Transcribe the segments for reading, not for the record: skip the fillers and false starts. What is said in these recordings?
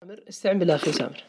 استعن بالله أخي سامر.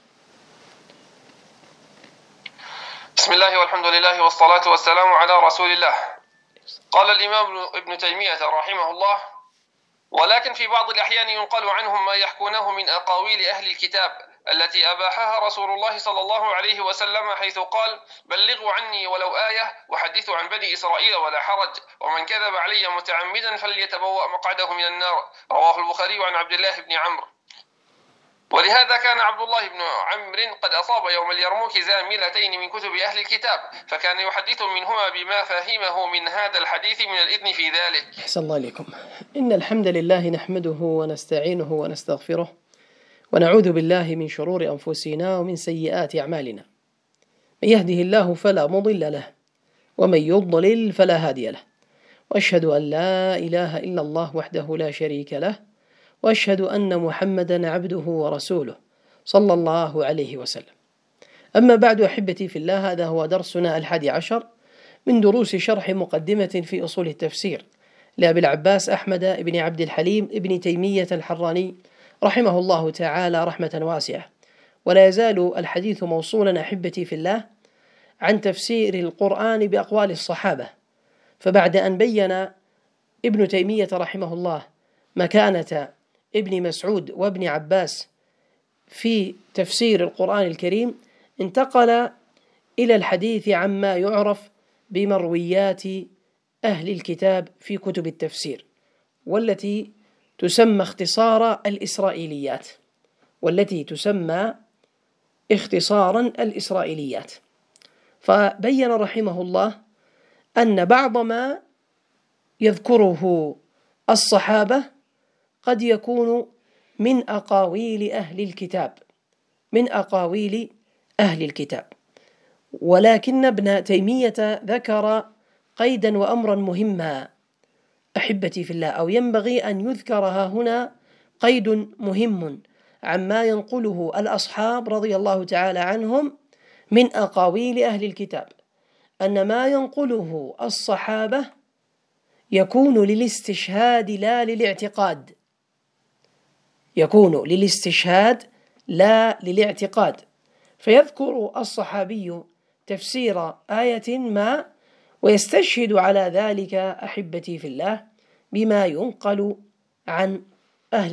بسم الله والحمد لله والصلاة والسلام على رسول الله. قال الإمام ابن تيمية رحمه الله: ولكن في بعض الأحيان ينقل عنهم ما يحكونه من أقاويل أهل الكتاب التي أباحها رسول الله صلى الله عليه وسلم، حيث قال: بلغوا عني ولو آية وحدثوا عن بني إسرائيل ولا حرج، ومن كذب علي متعمدا فليتبوأ مقعده من النار. رواه البخاري عن عبد الله بن عمرو. ولهذا كان عبد الله بن عمرو قد أصاب يوم اليرموك زاملتين من كتب أهل الكتاب، فكان يحدث منهما بما فهمه من هذا الحديث من الإذن في ذلك. أحسن الله عليكم. إن الحمد لله نحمده ونستعينه ونستغفره ونعوذ بالله من شرور أنفسنا ومن سيئات أعمالنا. من يهده الله فلا مضل له ومن يضلل فلا هادي له، وأشهد أن لا إله إلا الله وحده لا شريك له، وأشهد أن محمدا عبده ورسوله صلى الله عليه وسلم. أما بعد، أحبتي في الله، هذا هو درسنا 11 من دروس شرح مقدمة في أصول التفسير لأبي العباس أحمد بن عبد الحليم بن تيمية الحراني رحمه الله تعالى رحمة واسعة. ولا يزال الحديث موصولا أحبتي في الله عن تفسير القرآن بأقوال الصحابة. فبعد أن بين ابن تيمية رحمه الله مكانة ابن مسعود وابن عباس في تفسير القرآن الكريم، انتقل إلى الحديث عما يعرف بمرويات أهل الكتاب في كتب التفسير، والتي تسمى اختصارا الإسرائيليات. فبين رحمه الله أن بعض ما يذكره الصحابة قد يكون من أقاويل أهل الكتاب، ولكن ابن تيمية ذكر قيدا وأمرا مهما أحبتي في الله، أو ينبغي أن يذكر هنا قيد مهم عما ينقله الأصحاب رضي الله تعالى عنهم من أقاويل أهل الكتاب، أن ما ينقله الصحابة يكون للاستشهاد لا للاعتقاد. فيذكر الصحابي تفسير آية ما ويستشهد على ذلك أحبتي في الله بما ينقل عن أهل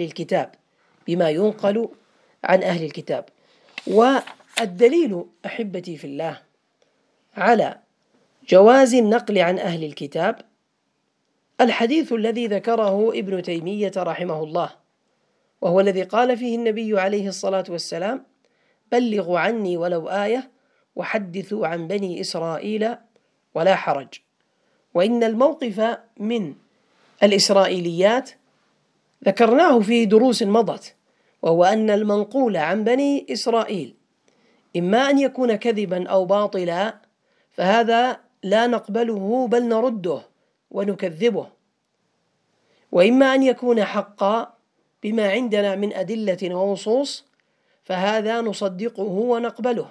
الكتاب. والدليل أحبتي في الله على جواز النقل عن أهل الكتاب الحديث الذي ذكره ابن تيمية رحمه الله، وهو الذي قال فيه النبي عليه الصلاة والسلام: بلغوا عني ولو آية وحدثوا عن بني إسرائيل ولا حرج. وإن الموقف من الإسرائيليات ذكرناه في دروس مضت، وهو أن المنقول عن بني إسرائيل إما أن يكون كذبا أو باطلا، فهذا لا نقبله بل نرده ونكذبه، وإما أن يكون حقا بما عندنا من أدلة ونصوص، فهذا نصدقه ونقبله،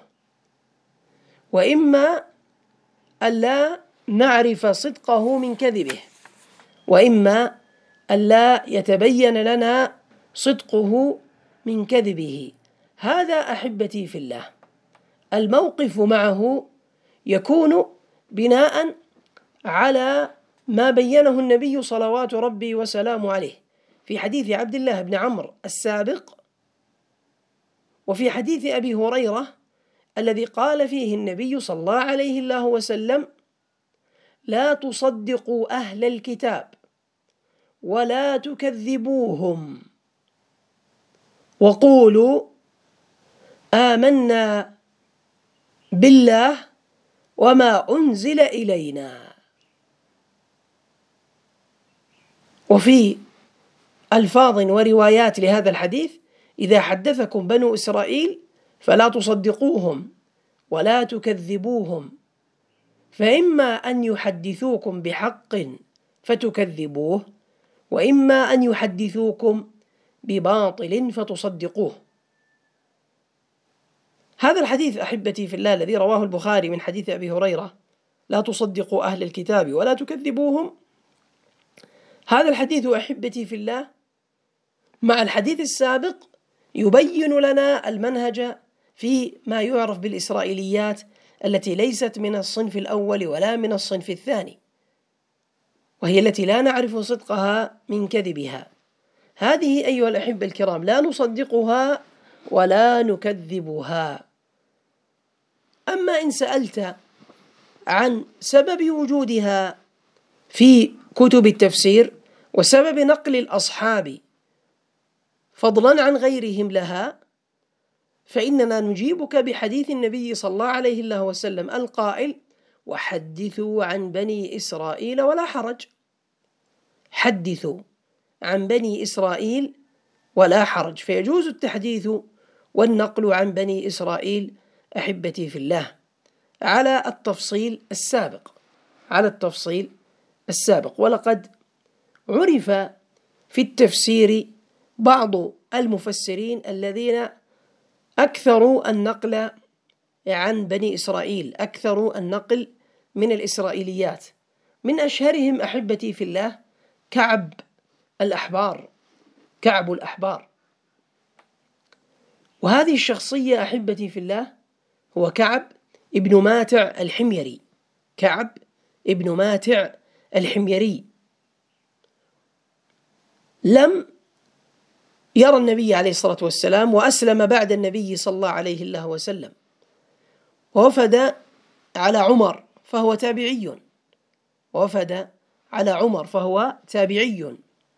وإما ألا نعرف صدقه من كذبه، وإما ألا يتبين لنا صدقه من كذبه. هذا أحبتي في الله الموقف معه يكون بناء على ما بينه النبي صلوات ربي وسلامه عليه في حديث عبد الله بن عمرو السابق، وفي حديث أبي هريرة الذي قال فيه النبي صلى الله عليه وسلم: لا تصدقوا أهل الكتاب ولا تكذبوهم وقولوا آمنا بالله وما أنزل إلينا. وفي ألفاظ وروايات لهذا الحديث: إذا حدثكم بنو إسرائيل فلا تصدقوهم ولا تكذبوهم، فإما أن يحدثوكم بحق فتكذبوه، وإما أن يحدثوكم بباطل فتصدقوه. هذا الحديث أحبتي في الله الذي رواه البخاري من حديث أبي هريرة: لا تصدقوا أهل الكتاب ولا تكذبوهم، هذا الحديث أحبتي في الله مع الحديث السابق يبين لنا المنهج في ما يعرف بالإسرائيليات التي ليست من الصنف الأول ولا من الصنف الثاني، وهي التي لا نعرف صدقها من كذبها. هذه أيها الأحبة الكرام لا نصدقها ولا نكذبها. أما إن سألت عن سبب وجودها في كتب التفسير وسبب نقل الأصحاب فضلا عن غيرهم لها، فإننا نجيبك بحديث النبي صلى الله عليه وسلم القائل: وحدثوا عن بني إسرائيل ولا حرج. حدثوا عن بني إسرائيل ولا حرج، فيجوز التحديث والنقل عن بني إسرائيل أحبتي في الله على التفصيل السابق. ولقد عرف في التفسير بعض المفسرين الذين أكثروا النقل عن بني إسرائيل، أكثروا النقل من الإسرائيليات. من أشهرهم أحبتي في الله كعب الأحبار. وهذه الشخصية أحبتي في الله هو كعب ابن ماتع الحميري. لم يرى النبي عليه الصلاة والسلام، وأسلم بعد النبي صلى الله عليه وسلم، ووفد على عمر فهو تابعي.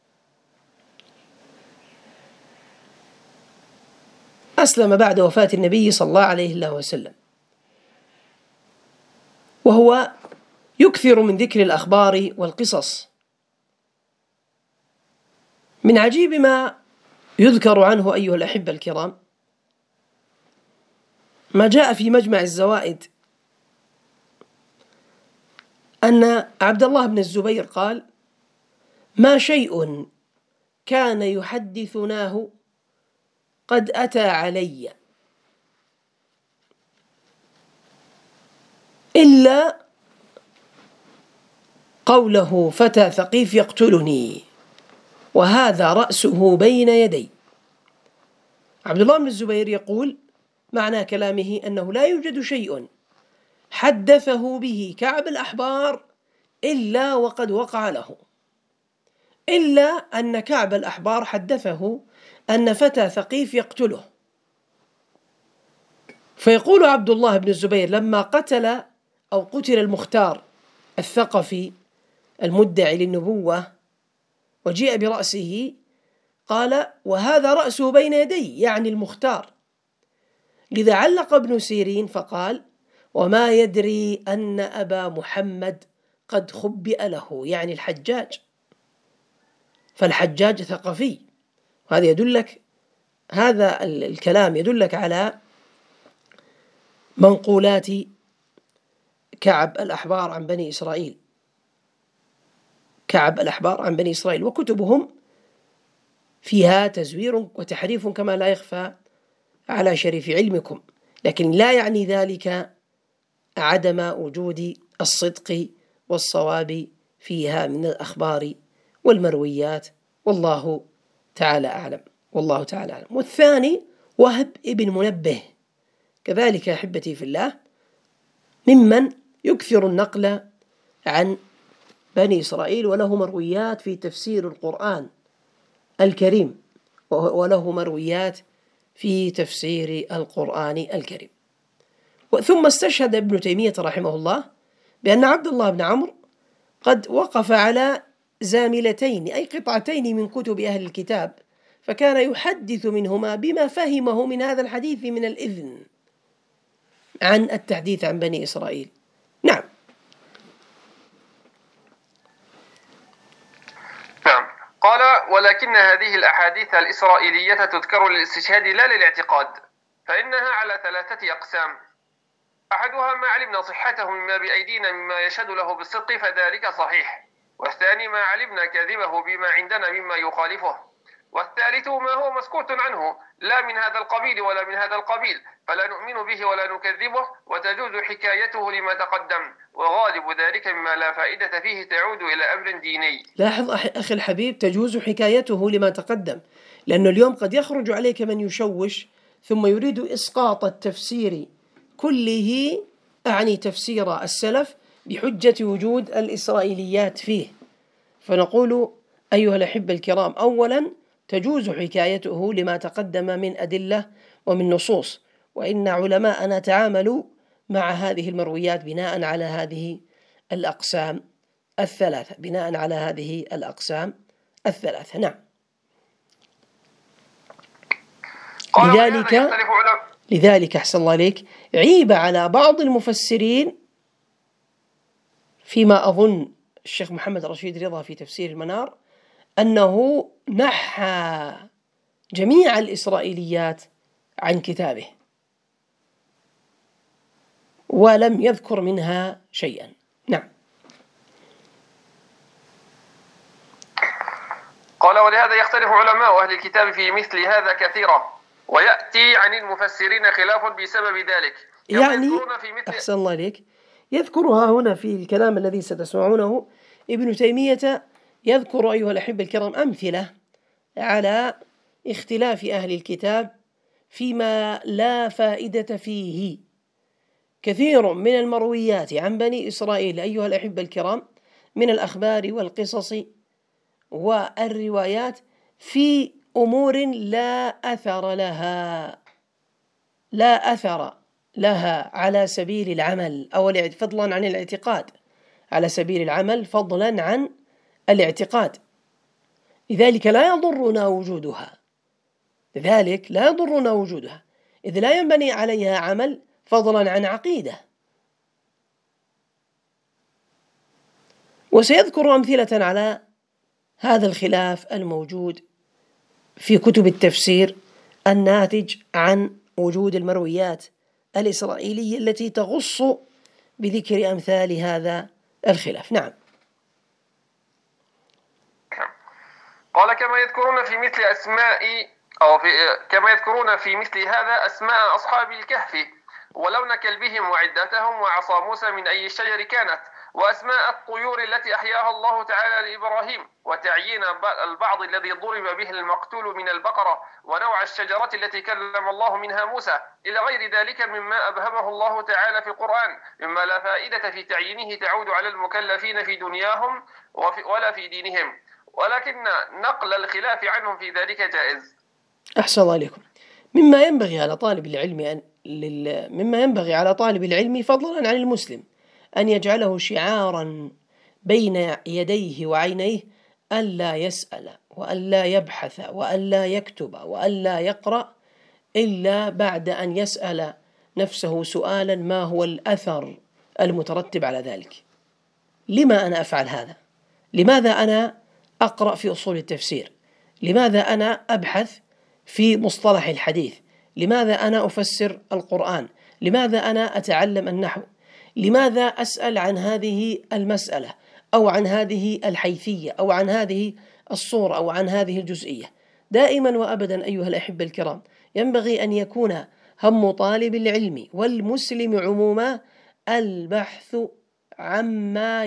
أسلم بعد وفاة النبي صلى الله عليه وسلم، وهو يكثر من ذكر الأخبار والقصص. من عجيب ما يذكر عنه أيها الأحبة الكرام ما جاء في مجمع الزوائد أن عبد الله بن الزبير قال: ما شيء كان يحدثناه قد أتى علي إلا قوله فتى ثقيف يقتلني وهذا رأسه بين يدي. عبد الله بن الزبير يقول معنى كلامه أنه لا يوجد شيء حدثه به كعب الأحبار إلا وقد وقع له، إلا أن كعب الأحبار حدثه أن فتى ثقيف يقتله. فيقول عبد الله بن الزبير: لما قتل المختار الثقفي المدعي للنبوة وجيء برأسه، قال: وهذا رأسه بين يدي، يعني المختار. لذا علق ابن سيرين فقال: وما يدري أن أبا محمد قد خبئ له، يعني الحجاج، فالحجاج ثقفي. وهذا يدلك، هذا الكلام يدلك على منقولات كعب الأحبار عن بني إسرائيل، وكتبهم فيها تزوير وتحريف كما لا يخفى على شريف علمكم، لكن لا يعني ذلك عدم وجود الصدق والصواب فيها من الأخبار والمرويات، والله تعالى أعلم. والثاني وهب ابن منبه، كذلك أحبتي في الله ممن يكثر النقل عن بني إسرائيل، وله مرويات في تفسير القرآن الكريم، ثم استشهد ابن تيمية رحمه الله بأن عبد الله بن عمرو قد وقف على زاملتين، أي قطعتين من كتب أهل الكتاب، فكان يحدث منهما بما فهمه من هذا الحديث من الإذن عن التحديث عن بني إسرائيل. نعم. قال: ولكن هذه الأحاديث الإسرائيلية تذكر للاستشهاد لا للاعتقاد، فإنها على 3 أقسام: أحدها ما علمنا صحته مما بأيدينا مما يشهد له بالصدق فذلك صحيح، والثاني ما علمنا كذبه بما عندنا مما يخالفه، والثالث ما هو مسكوت عنه لا من هذا القبيل ولا من هذا القبيل، فلا نؤمن به ولا نكذبه، وتجوز حكايته لما تقدم، وغالب ذلك مما لا فائدة فيه تعود إلى أمر ديني. لاحظ أخي الحبيب، تجوز حكايته لما تقدم، لأنه اليوم قد يخرج عليك من يشوش ثم يريد إسقاط التفسير كله، أعني تفسير السلف، بحجة وجود الإسرائيليات فيه. فنقول أيها الأحبة الكرام، أولا تجوز حكايته لما تقدم من أدلة ومن نصوص، وإن علماءنا تعاملوا مع هذه المرويات بناء على هذه الأقسام الثلاثة، نعم. لذلك أحسن الله عليك، عيب على بعض المفسرين، فيما أظن الشيخ محمد رشيد رضا في تفسير المنار، أنه نحى جميع الإسرائيليات عن كتابه ولم يذكر منها شيئا. نعم. قال: ولهذا يختلف علماء أهل الكتاب في مثل هذا كثيرا، ويأتي عن المفسرين خلاف بسبب ذلك. يعني أحسن الله عليك، يذكرها هنا في الكلام الذي ستسمعونه. ابن تيمية يذكر أيها الأحبة الكرام أمثلة على اختلاف أهل الكتاب فيما لا فائدة فيه. كثير من المرويات عن بني إسرائيل أيها الأحبة الكرام من الأخبار والقصص والروايات في أمور لا أثر لها على سبيل العمل، أو فضلا عن الاعتقاد، على سبيل العمل فضلا عن الاعتقاد. لذلك لا يضرنا وجودها، إذ لا ينبني عليها عمل فضلا عن عقيدة. وسيذكر أمثلة على هذا الخلاف الموجود في كتب التفسير الناتج عن وجود المرويات الإسرائيلية التي تغص بذكر أمثال هذا الخلاف. نعم. قال: كما يذكرون في مثل هذا أسماء أصحاب الكهف ولون كلبهم وعدتهم وعصا موسى من أي الشجر كانت، وأسماء الطيور التي أحياها الله تعالى لإبراهيم، وتعيين البعض الذي ضرب به المقتول من البقرة، ونوع الشجرة التي كلم الله منها موسى، إلى غير ذلك مما أبهمه الله تعالى في القرآن، مما لا فائدة في تعيينه تعود على المكلفين في دنياهم ولا في دينهم، ولكن نقل الخلاف عنهم في ذلك جائز. أحسن الله عليكم. مما ينبغي على طالب العلم فضلا عن المسلم أن يجعله شعارا بين يديه وعينيه ألا يسأل وألا يبحث وألا يكتب وألا يقرأ إلا بعد أن يسأل نفسه سؤالا: ما هو الأثر المترتب على ذلك؟ لما أنا أفعل هذا؟ لماذا أنا أقرأ في أصول التفسير؟ لماذا أنا أبحث في مصطلح الحديث؟ لماذا أنا أفسر القرآن؟ لماذا أنا أتعلم النحو؟ لماذا أسأل عن هذه المسألة أو عن هذه الحيثية أو عن هذه الصورة أو عن هذه الجزئية؟ دائما وأبدا أيها الأحبة الكرام ينبغي أن يكون هم طالب العلم والمسلم عموما البحث عما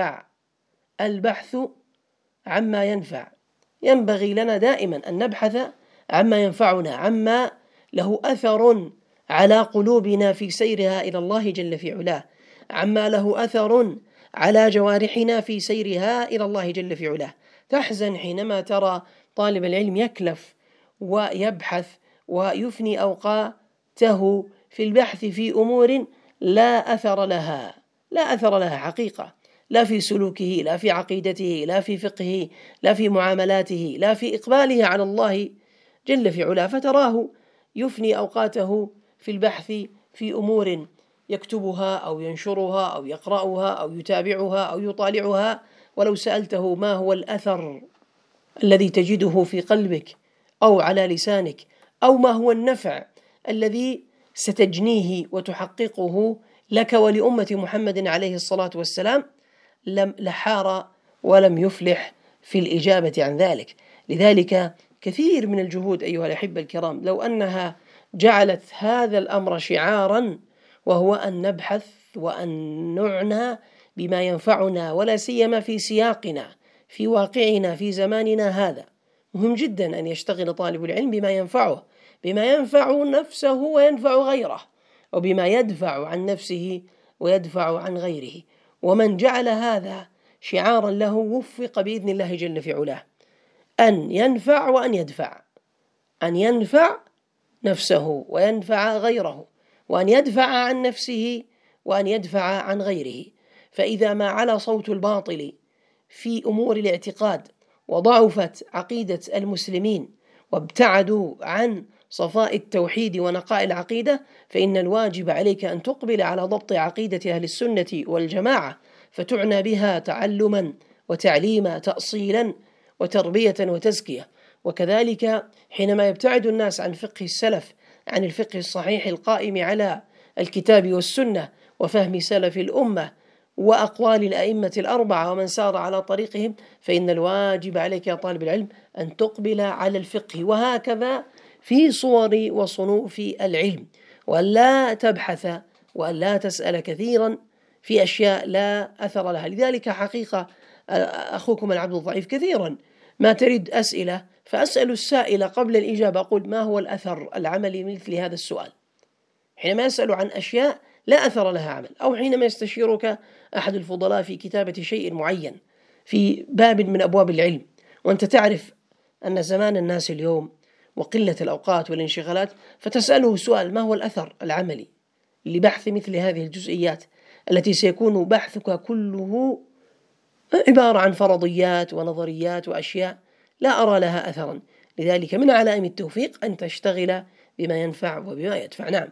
ينفع. ينبغي لنا دائما أن نبحث عما ينفعنا، عما له أثر على قلوبنا في سيرها إلى الله جل في علاه، عما له أثر على جوارحنا في سيرها إلى الله جل في علاه. تحزن حينما ترى طالب العلم يكلف ويبحث ويفني أوقاته في البحث في أمور لا أثر لها حقيقة، لا في سلوكه، لا في عقيدته، لا في فقهه، لا في معاملاته، لا في إقباله على الله جل في علاه، فتراه يفني أوقاته في البحث في أمور يكتبها أو ينشرها أو يقرأها أو يتابعها أو يطالعها. ولو سألته ما هو الأثر الذي تجده في قلبك أو على لسانك، أو ما هو النفع الذي ستجنيه وتحققه لك ولأمة محمد عليه الصلاة والسلام، لحار ولم يفلح في الإجابة عن ذلك. لذلك كثير من الجهود أيها الأحبة الكرام لو أنها جعلت هذا الأمر شعارا، وهو أن نبحث وأن نعنى بما ينفعنا، ولا سيما في سياقنا، في واقعنا، في زماننا هذا، مهم جدا أن يشتغل طالب العلم بما ينفعه، بما ينفع نفسه وينفع غيره، وبما يدفع عن نفسه ويدفع عن غيره. ومن جعل هذا شعارا له وفق بإذن الله جل في علاه أن ينفع وأن يدفع، أن ينفع نفسه وينفع غيره، وأن يدفع عن نفسه وأن يدفع عن غيره. فإذا ما علا صوت الباطل في أمور الاعتقاد وضعفت عقيدة المسلمين وابتعدوا عن صفاء التوحيد ونقاء العقيدة، فإن الواجب عليك أن تقبل على ضبط عقيدة أهل السنة والجماعة، فتعنى بها تعلما وتعليما، تأصيلا وتربية وتزكية. وكذلك حينما يبتعد الناس عن فقه السلف، عن الفقه الصحيح القائم على الكتاب والسنة وفهم سلف الأمة وأقوال الأئمة الأربعة ومن سار على طريقهم، فإن الواجب عليك يا طالب العلم أن تقبل على الفقه، وهكذا في صور وصنوف العلم، وأن لا تبحث وأن لا تسأل كثيرا في أشياء لا أثر لها. لذلك حقيقة أخوكم العبد الضعيف كثيرا ما تريد أسئلة فأسأل السائل قبل الإجابة، أقول ما هو الأثر العملي مثل هذا السؤال، حينما يسأل عن أشياء لا أثر لها عمل، أو حينما يستشيرك أحد الفضلاء في كتابة شيء معين في باب من أبواب العلم، وأنت تعرف أن زمان الناس اليوم وقلة الأوقات والانشغالات، فتسأله سؤال ما هو الأثر العملي لبحث مثل هذه الجزئيات التي سيكون بحثك كله عبارة عن فرضيات ونظريات وأشياء لا أرى لها أثرا. لذلك من علائم التوفيق أن تشتغل بما ينفع وبما يدفع. نعم.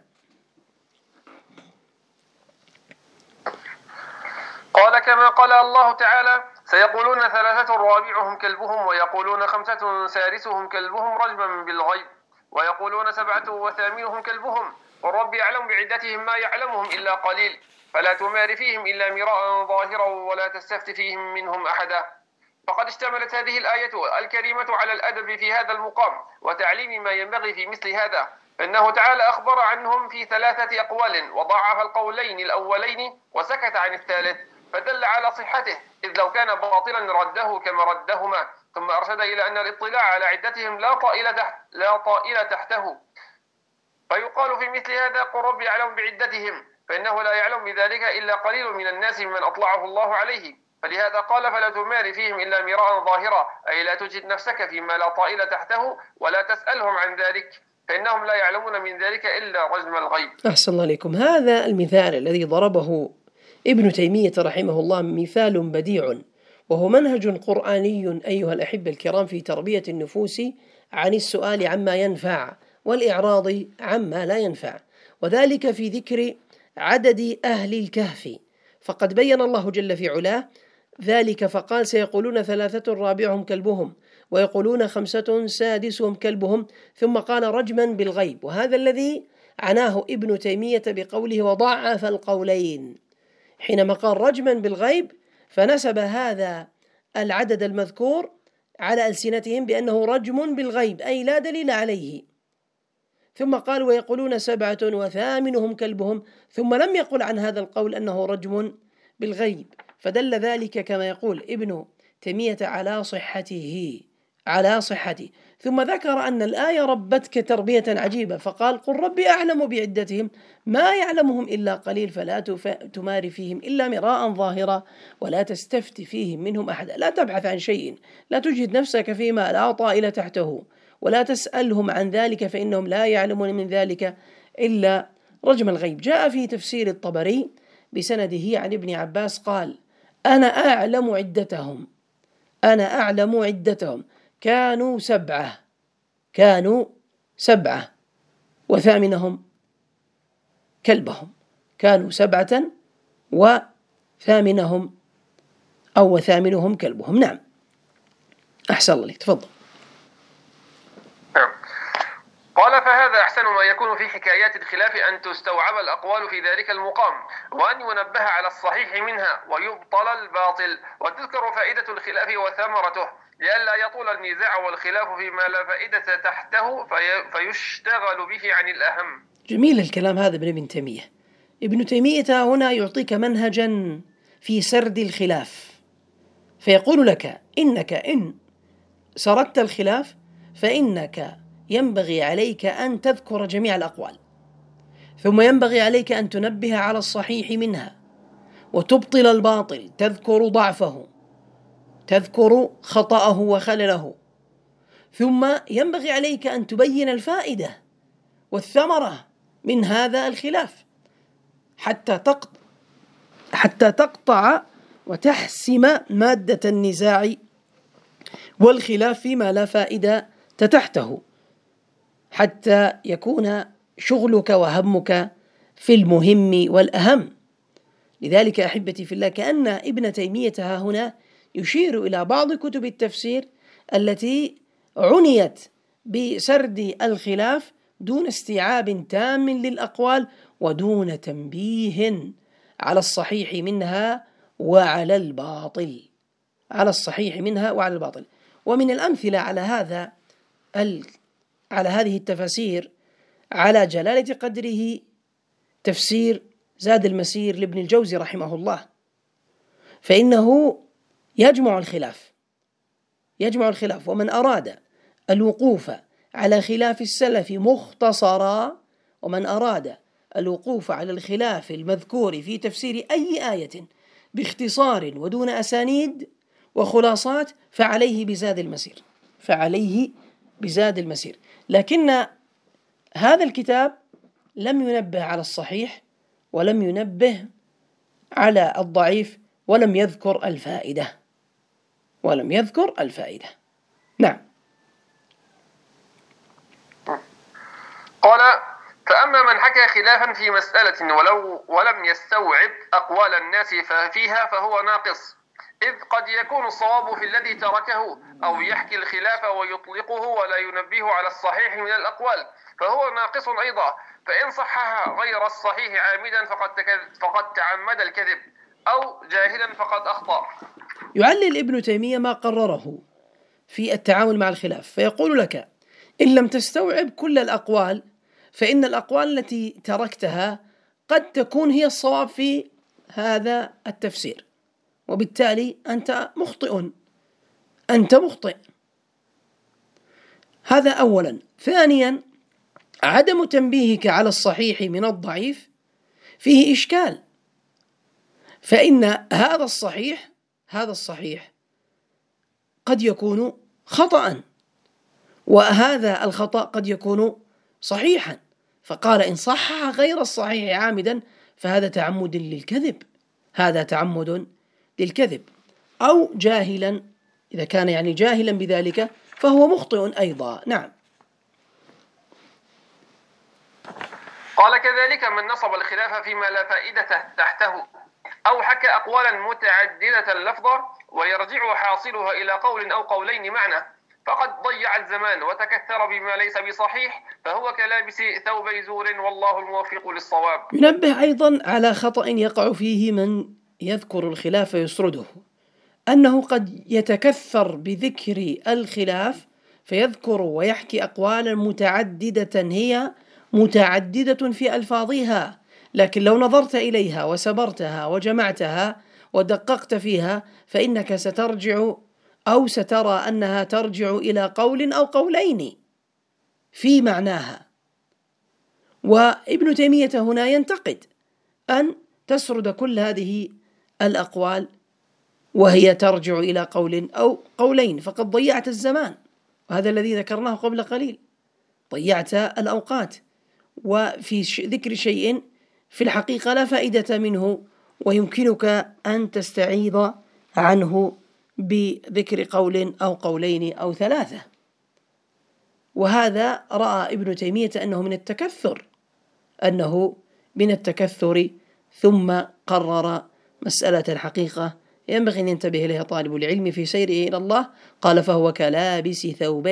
قال كما قال الله تعالى: سيقولون ثلاثة رابعهم كلبهم، ويقولون خمسة سادسهم كلبهم رجما بالغيب، ويقولون سبعة وثامنهم كلبهم، والرب يعلم بعدتهم ما يعلمهم إلا قليل، فلا تمار فيهم إلا مراء ظاهرا ولا تستفت فيهم منهم أحدا. فقد اشتملت هذه الآية الكريمة على الأدب في هذا المقام وتعليم ما ينبغي في مثل هذا، فإنه تعالى أخبر عنهم في ثلاثة أقوال، وضعف القولين الأولين وسكت عن الثالث، فدل على صحته، إذ لو كان باطلا رده كما ردهما، ثم أرشد إلى أن الاطلاع على عدتهم لا طائل تحته. فيقال في مثل هذا: قل رب يعلم بعدتهم، فإنه لا يعلم بذلك إلا قليل من الناس من أطلعه الله عليه. فلهذا قال: فلا تمار فيهم إلا مراء ظاهرا، أي لا تجد نفسك فيما لا طائل تحته، ولا تسألهم عن ذلك، فإنهم لا يعلمون من ذلك إلا رجم الغيب. أحسن الله عليكم. هذا المثال الذي ضربه ابن تيمية رحمه الله مثال بديع، وهو منهج قرآني أيها الأحبة الكرام في تربية النفوس عن السؤال عما ينفع والإعراض عما لا ينفع، وذلك في ذكر عدد أهل الكهف. فقد بين الله جل في علاه ذلك فقال: سيقولون ثلاثة رابعهم كلبهم، ويقولون خمسة سادسهم كلبهم، ثم قال رجما بالغيب. وهذا الذي عناه ابن تيمية بقوله وضعف القولين، حينما قال رجما بالغيب فنسب هذا العدد المذكور على ألسنتهم بأنه رجم بالغيب، أي لا دليل عليه. ثم قال ويقولون سبعة وثامنهم كلبهم، ثم لم يقل عن هذا القول أنه رجم بالغيب، فدل ذلك كما يقول ابن تيمية على صحته. ثم ذكر أن الآية ربتك تربية عجيبة، فقال: قل ربي أعلم بعدتهم ما يعلمهم إلا قليل، فلا تمار فيهم إلا مراء ظاهرا ولا تستفت فيهم منهم أحدا. لا تبحث عن شيء، لا تجهد نفسك فيما لا طائل تحته، ولا تسألهم عن ذلك، فإنهم لا يعلمون من ذلك إلا رجم الغيب. جاء في تفسير الطبري بسنده عن ابن عباس قال: أنا أعلم عدتهم كانوا سبعة وثامنهم كلبهم، كانوا 7 وثامنهم كلبهم. نعم. أحسن الله عليك، تفضل. قال: فهذا أحسن ما يكون في حكايات الخلاف أن تستوعب الأقوال في ذلك المقام، وأن ينبه على الصحيح منها ويبطل الباطل، وتذكر فائدة الخلاف وثمرته، لئلا يطول النزاع والخلاف فيما لا فائدة تحته فيشتغل به عن الأهم. جميل الكلام هذا ابن تيمية. ابن تيمية هنا يعطيك منهجا في سرد الخلاف، فيقول لك إنك إن سردت الخلاف فإنك ينبغي عليك أن تذكر جميع الأقوال، ثم ينبغي عليك أن تنبه على الصحيح منها وتبطل الباطل، تذكر ضعفه، تذكر خطأه وخلله، ثم ينبغي عليك أن تبين الفائدة والثمرة من هذا الخلاف حتى تقطع وتحسم مادة النزاع والخلاف فيما لا فائدة تحته، حتى يكون شغلك وهمك في المهم والأهم. لذلك أحبتي في الله كأن ابن تيمية ها هنا يشير إلى بعض كتب التفسير التي عنيت بسرد الخلاف دون استيعاب تام للأقوال ودون تنبيه على الصحيح منها وعلى الباطل، على الصحيح منها وعلى الباطل. ومن الأمثلة على هذه التفاسير على جلالة قدره تفسير زاد المسير لابن الجوزي رحمه الله، فإنه يجمع الخلاف، ومن أراد الوقوف على خلاف السلف مختصرا، ومن أراد الوقوف على الخلاف المذكور في تفسير أي آية باختصار ودون أسانيد وخلاصات فعليه بزاد المسير. لكن هذا الكتاب لم ينبه على الصحيح ولم ينبه على الضعيف ولم يذكر الفائدة. نعم. قال: فأما من حكى خلافا في مسألة ولم يستوعب أقوال الناس فيها فهو ناقص، إذ قد يكون الصواب في الذي تركه، أو يحكي الخلاف ويطلقه ولا ينبه على الصحيح من الأقوال فهو ناقص أيضا، فإن صحها غير الصحيح عامدا فقد تعمد الكذب، أو جاهلا فقد أخطأ. يعلل ابن تيمية ما قرره في التعامل مع الخلاف، فيقول لك: إن لم تستوعب كل الأقوال فإن الأقوال التي تركتها قد تكون هي الصواب في هذا التفسير، وبالتالي أنت مخطئ. هذا أولا. ثانيا، عدم تنبيهك على الصحيح من الضعيف فيه إشكال، فإن هذا الصحيح قد يكون خطأ، وهذا الخطأ قد يكون صحيحا، فقال: إن صحح غير الصحيح عامدا فهذا تعمد للكذب، أو جاهلا، إذا كان جاهلا بذلك فهو مخطئ أيضا. نعم. قال: كذلك من نصب الخلاف فيما لا فائدة تحته، أو حكى أقوالا متعددة اللفظة ويرجع حاصلها إلى قول أو قولين معنى، فقد ضيع الزمان وتكثر بما ليس بصحيح، فهو كلابس ثوبي زور، والله الموفق للصواب. ينبه أيضا على خطأ يقع فيه من يذكر الخلاف يسرده، أنه قد يتكثر بذكر الخلاف فيذكر ويحكي أقوالا متعددة هي متعددة في ألفاظها، لكن لو نظرت إليها وسبرتها وجمعتها ودققت فيها فإنك سترجع أو سترى أنها ترجع إلى قول أو قولين في معناها. وابن تيمية هنا ينتقد أن تسرد كل هذه الأقوال وهي ترجع إلى قول أو قولين، فقد ضيعت الزمان، وهذا الذي ذكرناه قبل قليل، ضيعت الأوقات، وفي ذكر شيء في الحقيقة لا فائدة منه، ويمكنك أن تستعيض عنه بذكر قول أو قولين أو ثلاثة. وهذا رأى ابن تيمية أنه من التكثر، ثم قرر مسألة الحقيقة ينبغي أن ينتبه إليها طالب العلم في سيره إلى الله. قال: فهو كلابس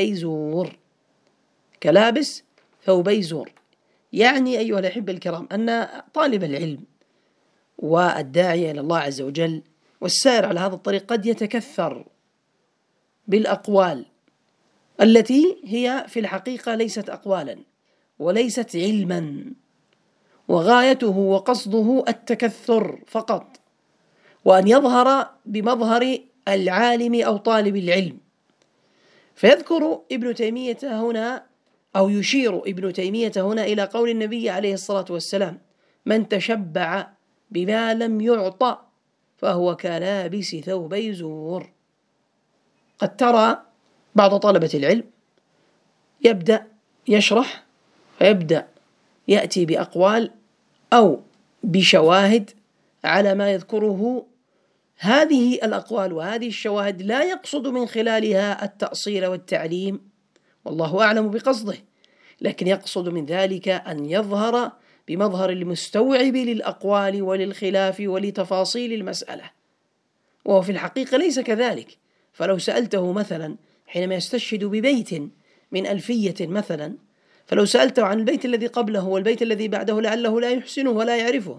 ثوبي زور. يعني أيها الأحبة الكرام أن طالب العلم والداعي إلى الله عز وجل والسائر على هذا الطريق قد يتكثر بالأقوال التي هي في الحقيقة ليست أقوالا وليست علما، وغايته وقصده التكثر فقط، وأن يظهر بمظهر العالم أو طالب العلم، فيذكر ابن تيمية هنا أو يشير ابن تيمية هنا إلى قول النبي عليه الصلاة والسلام: من تشبع بما لم يعطى فهو كلابس ثوبي زور. قد ترى بعض طلبة العلم يبدأ يشرح فيبدأ يأتي بأقوال أو بشواهد على ما يذكره. هذه الأقوال وهذه الشواهد لا يقصد من خلالها التأصيل والتعليم، والله أعلم بقصده، لكن يقصد من ذلك أن يظهر بمظهر المستوعب للأقوال وللخلاف ولتفاصيل المسألة، وهو في الحقيقة ليس كذلك. فلو سألته مثلا حينما يستشهد ببيت من ألفية مثلا، فلو سألته عن البيت الذي قبله والبيت الذي بعده لعله لا يحسنه ولا يعرفه.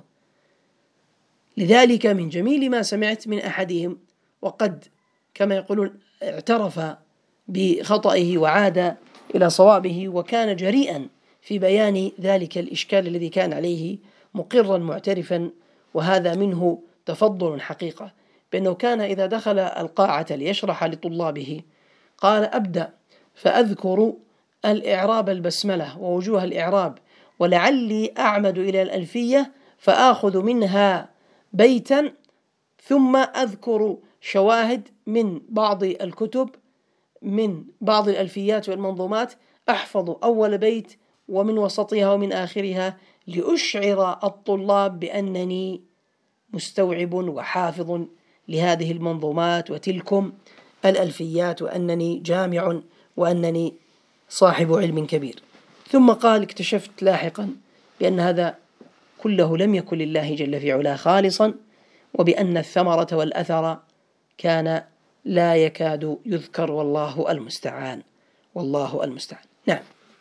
لذلك من جميل ما سمعت من أحدهم، وقد كما يقولون اعترف بخطئه وعاد إلى صوابه، وكان جريئا في بيان ذلك الإشكال الذي كان عليه، مقرا معترفا، وهذا منه تفضل حقيقة، بأنه كان إذا دخل القاعة ليشرح لطلابه قال: أبدأ فأذكر الإعراب البسملة ووجوه الإعراب، ولعلي أعمد إلى الألفية فآخذ منها بيتا، ثم أذكر شواهد من بعض الكتب من بعض الألفيات والمنظومات، أحفظ أول بيت ومن وسطها ومن آخرها، لأشعر الطلاب بأنني مستوعب وحافظ لهذه المنظومات وتلكم الألفيات، وأنني جامع وأنني صاحب علم كبير. ثم قال: اكتشفت لاحقا بأن هذا كله لم يكن لله جل في علاه خالصا، وبأن الثمرة والأثر كان لا يكاد يذكر، والله المستعان. والله المستعان. نعم.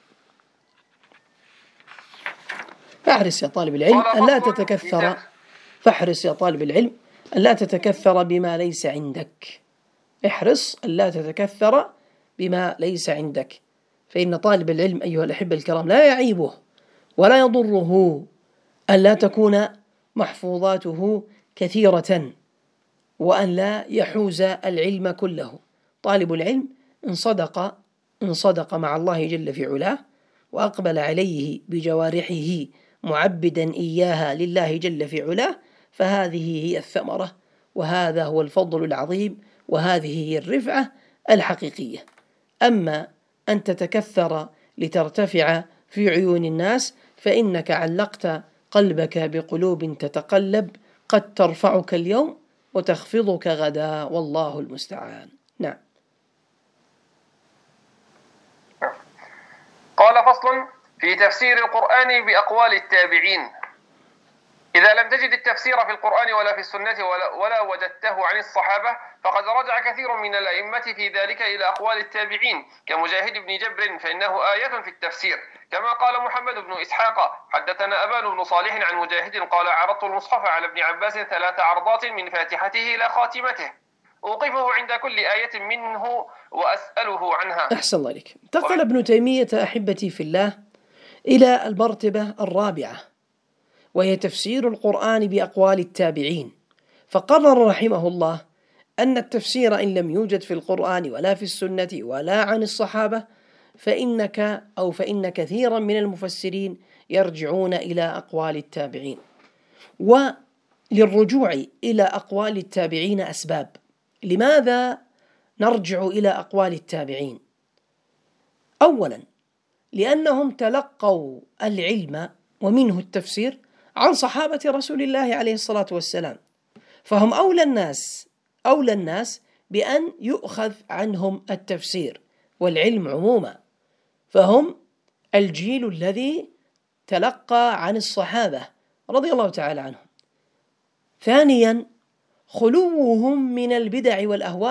فاحرص يا طالب العلم أن لا تتكثر فاحرص يا طالب العلم أن لا تتكثر بما ليس عندك. احرص أن لا تتكثر بما ليس عندك، فإن طالب العلم أيها الأحبة الكرام لا يعيبه ولا يضره أن لا تكون محفوظاته كثيرة، وأن لا يحوز العلم كله. طالب العلم إن صدق مع الله جل في علاه وأقبل عليه بجوارحه معبدا إياها لله جل في علاه، فهذه هي الثمرة، وهذا هو الفضل العظيم، وهذه هي الرفعة الحقيقية. أما أن تتكثر لترتفع في عيون الناس، فإنك علقت قلبك بقلوب تتقلب، قد ترفعك اليوم وتخفضك غدا، والله المستعان. نعم. قال: فصل في تفسير القرآن بأقوال التابعين. إذا لم تجد التفسير في القرآن ولا في السنة ولا وجدته عن الصحابة، فقد رجع كثير من الأئمة في ذلك إلى أقوال التابعين كمجاهد بن جبر، فإنه آية في التفسير، كما قال محمد بن إسحاق: حدثنا أبان بن صالح عن مجاهد قال: عرضت المصحف على ابن عباس 3 عرضات من فاتحته إلى خاتمته، أوقفه عند كل آية منه وأسأله عنها. أحسن الله عليك. انتقل ابن تيمية أحبتي في الله إلى المرتبة الرابعة، وهي تفسير القرآن بأقوال التابعين. فقرر رحمه الله أن التفسير إن لم يوجد في القرآن ولا في السنة ولا عن الصحابة، فإن كثيرا من المفسرين يرجعون إلى أقوال التابعين. وللرجوع إلى أقوال التابعين أسباب. لماذا نرجع إلى أقوال التابعين؟ أولا، لأنهم تلقوا العلم ومنه التفسير عن صحابة رسول الله عليه الصلاة والسلام، فهم أولى الناس بأن يؤخذ عنهم التفسير والعلم عموما، فهم الجيل الذي تلقى عن الصحابة رضي الله تعالى عنهم. ثانيا، خلوهم من البدع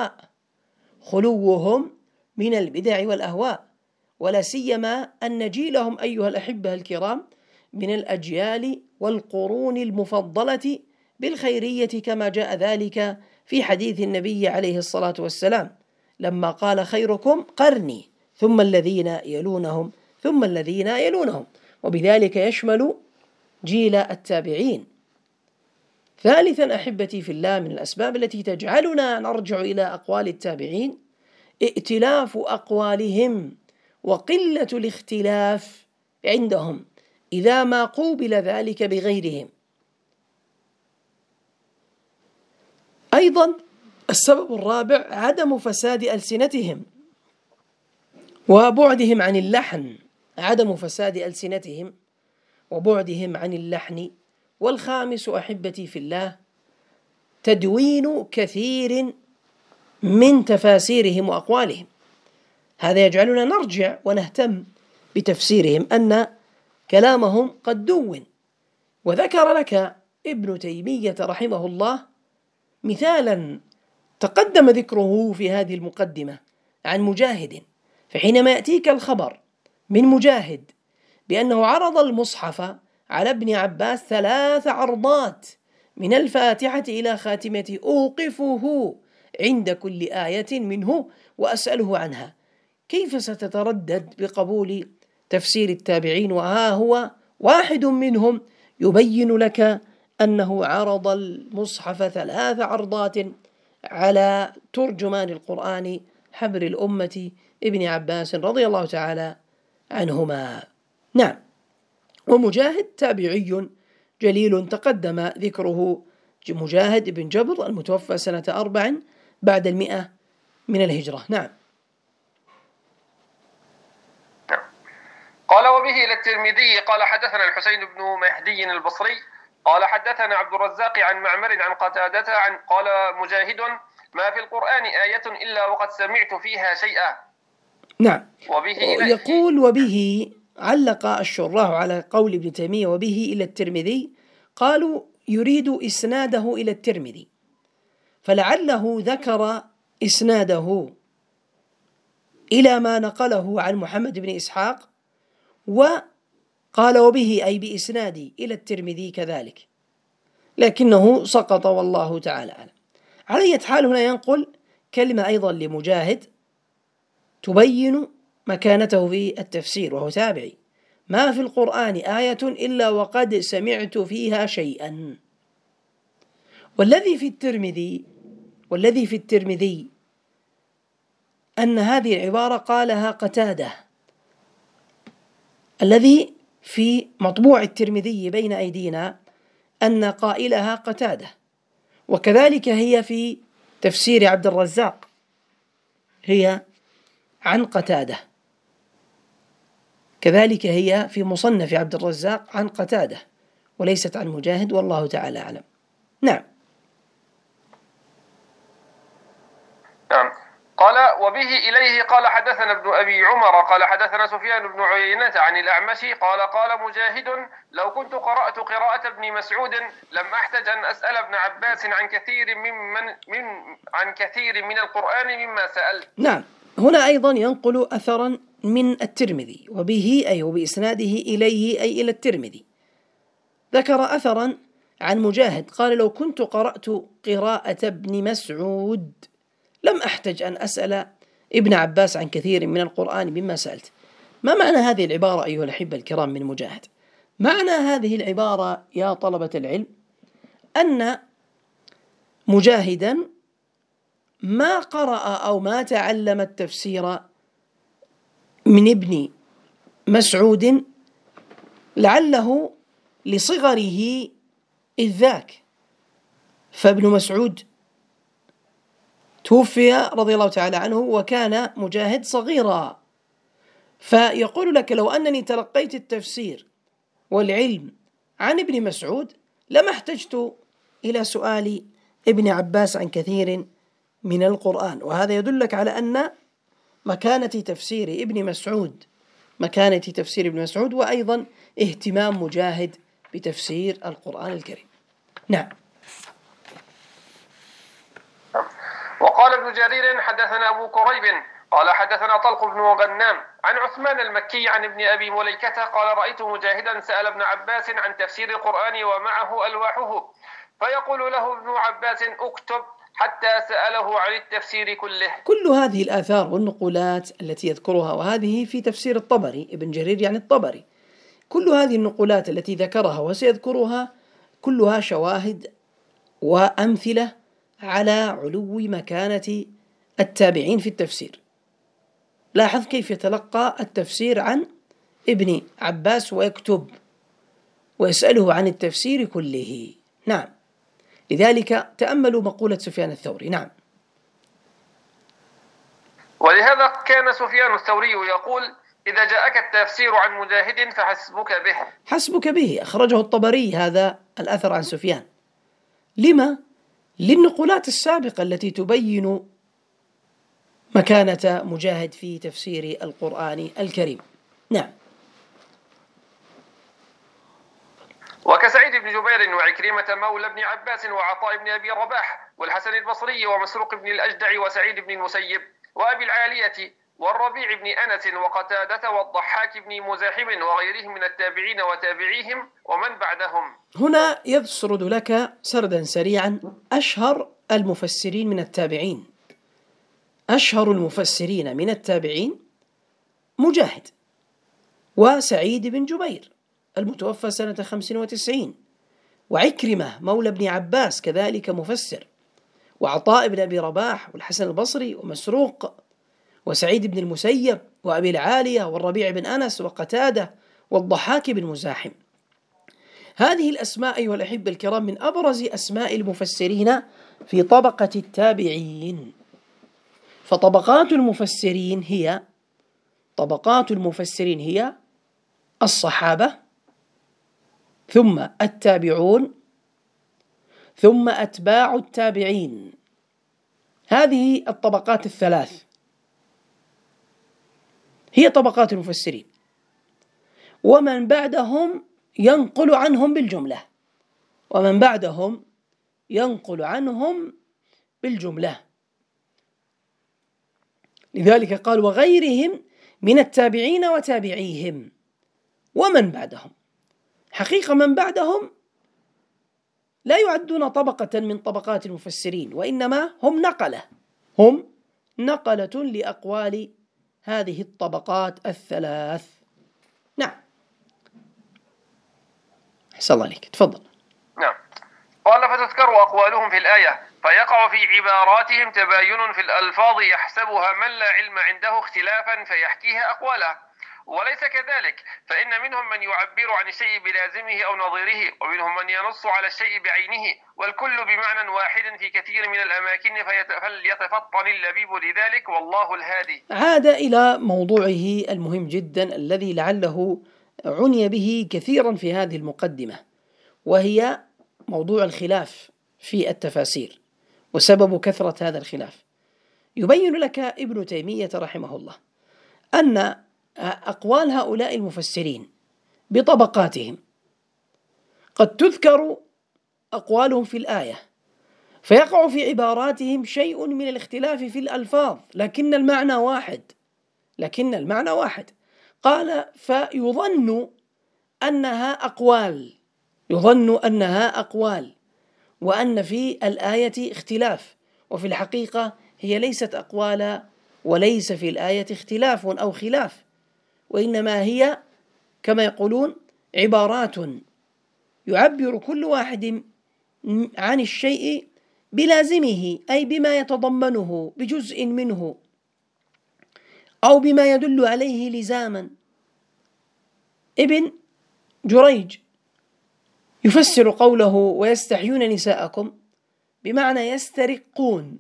والأهواء، ولا سيما أن جيلهم أيها الأحبة الكرام من الأجيال والقرون المفضلة بالخيرية، كما جاء ذلك في حديث النبي عليه الصلاة والسلام لما قال: خيركم قرني ثم الذين يلونهم ثم الذين يلونهم، وبذلك يشمل جيل التابعين. ثالثا أحبتي في الله، من الأسباب التي تجعلنا نرجع إلى أقوال التابعين ائتلاف أقوالهم وقلة الاختلاف عندهم إذا ما قوبل ذلك بغيرهم. أيضا السبب الرابع عدم فساد ألسنتهم وبعدهم عن اللحن، عدم فساد ألسنتهم وبعدهم عن اللحن. والخامس أحبتي في الله تدوين كثير من تفاسيرهم وأقوالهم، هذا يجعلنا نرجع ونهتم بتفسيرهم، أن كلامهم قد دون. وذكر لك ابن تيمية رحمه الله مثالا تقدم ذكره في هذه المقدمة عن مجاهد، فحينما يأتيك الخبر من مجاهد بأنه عرض المصحف على ابن عباس 3 عرضات من الفاتحة إلى خاتمته، أوقفه عند كل آية منه وأسأله عنها، كيف ستتردد بقبول تفسير التابعين وها هو واحد منهم يبين لك أنه عرض المصحف 3 عرضات على ترجمان القرآن حبر الأمة ابن عباس رضي الله تعالى عنهما. نعم، ومجاهد تابعي جليل تقدم ذكره، مجاهد بن جبر المتوفى سنة 4 بعد 100 من الهجرة. نعم. قال وبه إلى الترمذي قال حدثنا الحسين بن مهدي البصري قال حدثنا عبد الرزاق عن معمر عن قتادة عن قال مجاهد ما في القرآن آية إلا وقد سمعت فيها شيئا. نعم. وبه يقول وبه علق الشراح على قول ابن تيمية وبه إلى الترمذي، قالوا يريد إسناده إلى الترمذي، فلعله ذكر إسناده إلى ما نقله عن محمد بن إسحاق، وقال وبه أي بإسنادي إلى الترمذي كذلك، لكنه سقط والله تعالى أعلم. على أي حال هنا ينقل كلمة أيضا لمجاهد تبين مكانته في التفسير وهو تابعي، ما في القرآن آية إلا وقد سمعت فيها شيئا. والذي في الترمذي أن هذه العبارة قالها قتادة، الذي في مطبوع الترمذي بين أيدينا أن قائلها قتادة، وكذلك هي في تفسير عبد الرزاق هي عن قتادة، كذلك هي في مصنف عبد الرزاق عن قتادة وليست عن مجاهد، والله تعالى أعلم. نعم. قال وبه إليه قال حدثنا ابن أبي عمر قال حدثنا سفيان بن عيينة عن الأعمش قال مجاهد لو كنت قرأت قراءة ابن مسعود لم أحتج أن أسأل ابن عباس عن كثير من القرآن مما سألت. نعم، هنا أيضا ينقل أثرا من الترمذي وبه أي وبإسناده إليه أي إلى الترمذي، ذكر أثرا عن مجاهد قال لو كنت قرأت قراءة ابن مسعود لم أحتج أن أسأل ابن عباس عن كثير من القرآن مما سألت. ما معنى هذه العبارة أيها الأحبة الكرام من مجاهد؟ معنى هذه العبارة يا طلبة العلم أن مجاهدا ما قرأ أو ما تعلم التفسير من ابن مسعود لعله لصغره إذ ذاك، فابن مسعود توفي رضي الله تعالى عنه وكان مجاهد صغيرا، فيقول لك لو أنني تلقيت التفسير والعلم عن ابن مسعود لما احتجت إلى سؤال ابن عباس عن كثير من القرآن. وهذا يدلك على أن مكانة تفسير ابن مسعود وأيضا اهتمام مجاهد بتفسير القرآن الكريم. نعم. وقال ابن جرير حدثنا أبو كريب قال حدثنا طلق بن غنام عن عثمان المكي عن ابن أبي مليكة قال رأيت مجاهدا سأل ابن عباس عن تفسير القرآن ومعه ألواحه فيقول له ابن عباس اكتب حتى سأله عن التفسير كله. كل هذه الآثار والنقولات التي يذكرها، وهذه في تفسير الطبري، ابن جرير يعني الطبري، كل هذه النقولات التي ذكرها وسيذكرها كلها شواهد وأمثلة على علو مكانة التابعين في التفسير. لاحظ كيف يتلقى التفسير عن ابن عباس ويكتب ويسأله عن التفسير كله. نعم، لذلك تأملوا مقولة سفيان الثوري. نعم. ولهذا كان سفيان الثوري يقول: إذا جاءك التفسير عن مجاهد فحسبك به. حسبك به أخرجه الطبري هذا الأثر عن سفيان. لما؟ للنقولات السابقة التي تبين مكانة مجاهد في تفسير القرآن الكريم. نعم. وكسعيد بن جبير وعكرمة مولى ابن عباس وعطاء بن أبي رباح والحسن البصري ومسروق بن الأجدع وسعيد بن المسيب وأبي العالية والربيع بن أنس وقتادة والضحاك بن مزاحم وغيرهم من التابعين وتابعيهم ومن بعدهم. هنا يسرد لك سردا سريعا أشهر المفسرين من التابعين. أشهر المفسرين من التابعين مجاهد وسعيد بن جبير المتوفى سنة 95، وعكرمة مولى ابن عباس كذلك مفسر، وعطاء بن أبي رباح والحسن البصري ومسروق وسعيد بن المسيب وأبي العالية والربيع بن أنس وقتادة والضحاك بن مزاحم. هذه الأسماء أيها الأحبة الكرام من أبرز أسماء المفسرين في طبقة التابعين. فطبقات المفسرين هي الصحابة، ثم التابعون، ثم أتباع التابعين. هذه الطبقات الثلاث هي طبقات المفسرين، ومن بعدهم ينقل عنهم بالجملة. لذلك قال: وغيرهم من التابعين وتابعيهم ومن بعدهم. حقيقة من بعدهم لا يعدون طبقة من طبقات المفسرين، وإنما هم نقلة لأقوال هذه الطبقات الثلاث. نعم. أحسن الله عليك، تفضل. نعم. قال: فتذكر أقوالهم في الآية، فيقع في عباراتهم تباين في الألفاظ يحسبها من لا علم عنده اختلافا فيحكيها أقواله، وليس كذلك، فإن منهم من يعبر عن الشيء بلازمه أو نظيره، ومنهم من ينص على الشيء بعينه، والكل بمعنى واحد في كثير من الأماكن، فليتفطن اللبيب لذلك، والله الهادي. عاد إلى موضوعه المهم جدا الذي لعله عني به كثيرا في هذه المقدمة، وهي موضوع الخلاف في التفاسير وسبب كثرة هذا الخلاف. يبين لك ابن تيمية رحمه الله أن أقوال هؤلاء المفسرين بطبقاتهم قد تذكر أقوالهم في الآية، فيقع في عباراتهم شيء من الاختلاف في الألفاظ، لكن المعنى واحد. قال: فيظن أنها أقوال، وأن في الآية اختلاف، وفي الحقيقة هي ليست أقوالا، وليس في الآية اختلاف أو خلاف، وإنما هي كما يقولون عبارات يعبر كل واحد عن الشيء بلازمه، أي بما يتضمنه بجزء منه أو بما يدل عليه لزاما. ابن جريج يفسر قوله: ويستحيون نساءكم بمعنى يسترقون.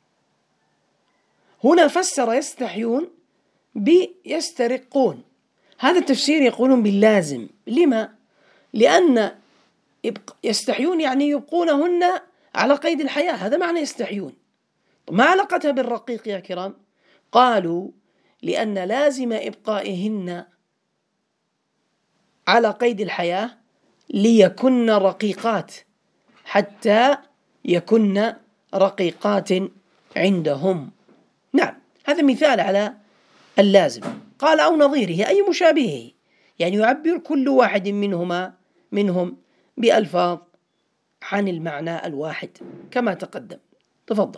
هنا فسر يستحيون بيسترقون. هذا التفسير يقولون باللازم. لما؟ لأن يستحيون يعني يبقونهن على قيد الحياة، هذا معنى يستحيون. ما علاقتها بالرقيق يا كرام؟ قالوا: لأن لازم إبقائهن على قيد الحياة ليكن رقيقات، حتى يكن رقيقات عندهم. نعم، هذا مثال على اللازم. قال: أو نظيره، أي مشابهه، يعني يعبر كل واحد منهم بألفاظ عن المعنى الواحد كما تقدم. تفضل.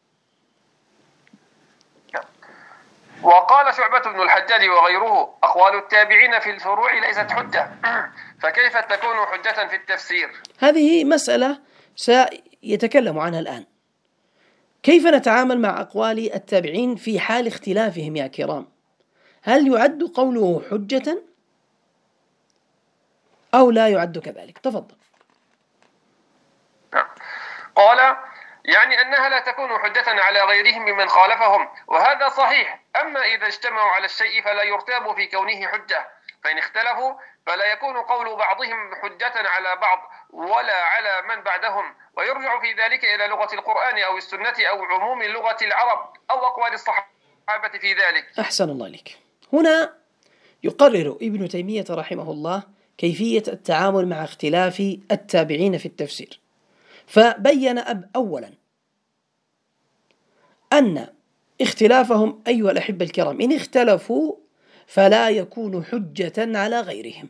وقال شعبة بن الحجاج وغيره: أقوال التابعين في الفروع ليست حجة، فكيف تكون حجة في التفسير؟ هذه مسألة سيتكلم عنها الآن. كيف نتعامل مع أقوال التابعين في حال اختلافهم يا كرام؟ هل يعد قوله حجة أو لا يعد كذلك؟ تفضل. قال: يعني أنها لا تكون حجة على غيرهم ممن خالفهم، وهذا صحيح. أما إذا اجتمعوا على الشيء فلا يرتاب في كونه حجة، فإن اختلفوا فلا يكون قول بعضهم حجة على بعض ولا على من بعدهم، ويرجع في ذلك إلى لغة القرآن أو السنة أو عموم لغة العرب أو أقوال الصحابة في ذلك. أحسن الله لك. هنا يقرر ابن تيمية رحمه الله كيفية التعامل مع اختلاف التابعين في التفسير، فبين أولا أن اختلافهم أيها الأحبة الكرام إن اختلفوا فلا يكون حجة على غيرهم،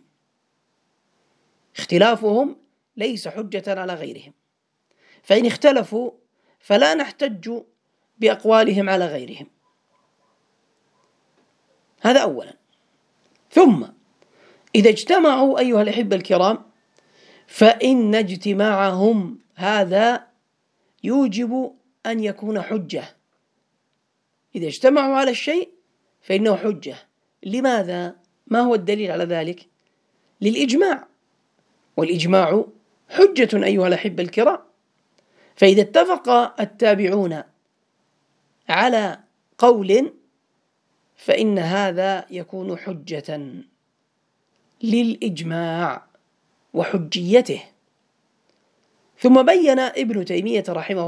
اختلافهم ليس حجة على غيرهم، فإن اختلفوا فلا نحتج بأقوالهم على غيرهم، هذا أولا. ثم إذا اجتمعوا أيها الأحبة الكرام فإن اجتماعهم هذا يوجب أن يكون حجة، إذا اجتمعوا على الشيء فإنه حجة. لماذا؟ ما هو الدليل على ذلك؟ للإجماع، والإجماع حجة أيها الأحبة الكرام. فإذا اتفق التابعون على قول فإن هذا يكون حجة للإجماع وحجيته. ثم بين ابن تيمية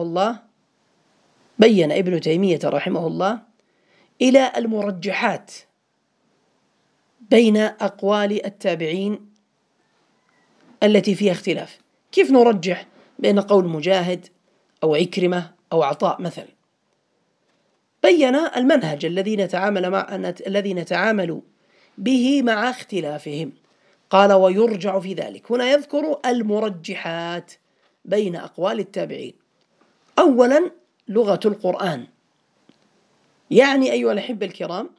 رحمه الله إلى المرجحات بين أقوال التابعين التي فيها اختلاف. كيف نرجح بين قول مجاهد أو عكرمة أو عطاء مثلا؟ بين المنهج الذي نتعامل به مع اختلافهم. قال: ويرجع في ذلك. هنا يذكر المرجحات بين أقوال التابعين. أولا لغة القرآن، يعني أيها الأحبة الكرام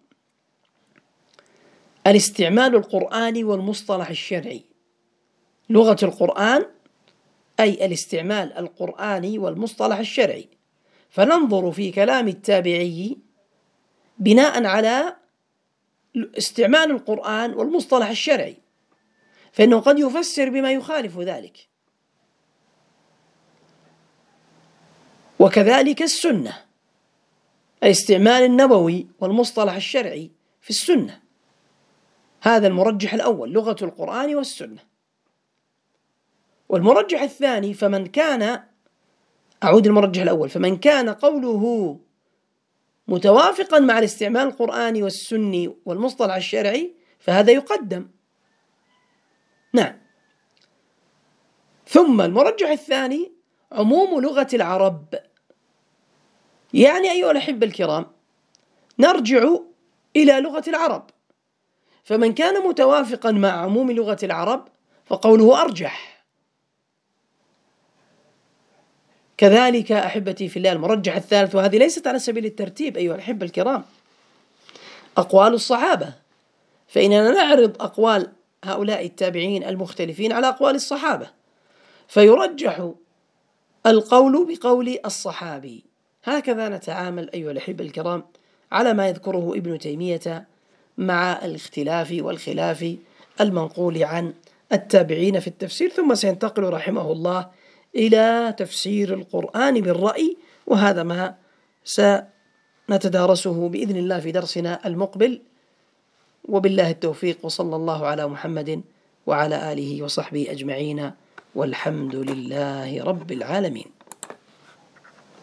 الاستعمال القرآني والمصطلح الشرعي. لغة القرآن أي الاستعمال القرآني والمصطلح الشرعي، فننظر في كلام التابعي بناء على استعمال القرآن والمصطلح الشرعي، فإنه قد يفسر بما يخالف ذلك. وكذلك السنة، الاستعمال النبوي والمصطلح الشرعي في السنة، هذا المرجح الأول، لغة القرآن والسنة. والمرجح الثاني فمن كان قوله متوافقا مع الاستعمال القرآني والسني والمصطلح الشرعي فهذا يقدم. نعم. ثم المرجح الثاني عموم لغة العرب، يعني أيها الأحبة الكرام نرجع إلى لغة العرب، فمن كان متوافقا مع عموم لغة العرب فقوله أرجح. كذلك أحبتي في الله المرجح الثالث، وهذه ليست على سبيل الترتيب أيها الأحبة الكرام، أقوال الصحابة، فإننا نعرض أقوال هؤلاء التابعين المختلفين على أقوال الصحابة، فيرجح القول بقول الصحابي. هكذا نتعامل أيها الأحبة الكرام على ما يذكره ابن تيمية مع الاختلاف والخلاف المنقول عن التابعين في التفسير. ثم سينتقل رحمه الله إلى تفسير القرآن بالرأي، وهذا ما سنتدارسه بإذن الله في درسنا المقبل، وبالله التوفيق، وصلى الله على محمد وعلى آله وصحبه أجمعين، والحمد لله رب العالمين.